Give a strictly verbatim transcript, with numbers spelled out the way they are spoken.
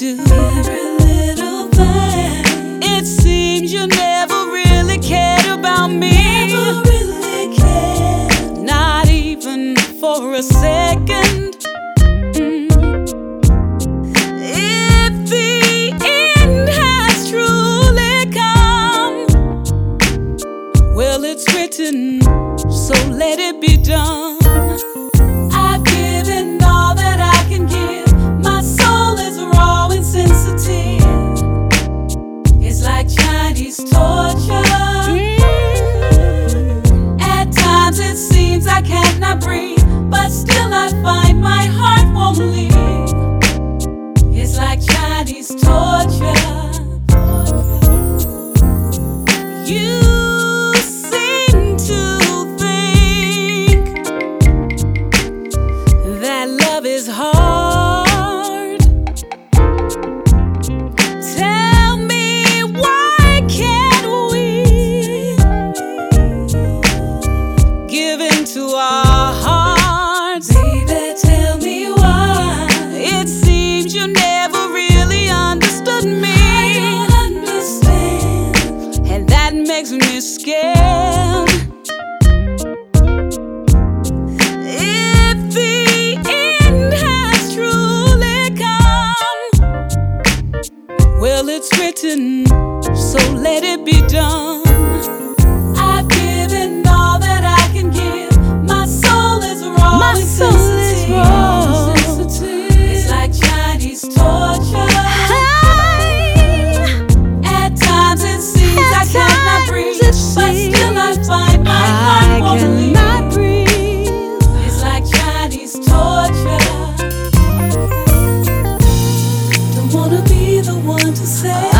do. Every little thing. It seems you never really cared about me. Never really cared. Not even for a second. Mm. If the end has truly come, well, it's written, so let it be done. I've given all that I can give. My soul is raw and sensitive. It's like Chinese torture. Mm. At times it seems I cannot breathe, but still I find my heart won't leave. It's like Chinese torture. You is hard. Tell me, why can't we give into our hearts? Baby, tell me why. It seems you never really understood me. I don't understand, and that makes me scared. Well, it's written, so let it be done. I've given all that I can give. My soul is raw. My and soul sensitive. Is raw. Sensitive. It's like Chinese torture. Hey. At times it seems At I cannot breathe, but still I find my I heart won't cannot leave. Breathe. It's like Chinese torture. Don't wanna be the one to say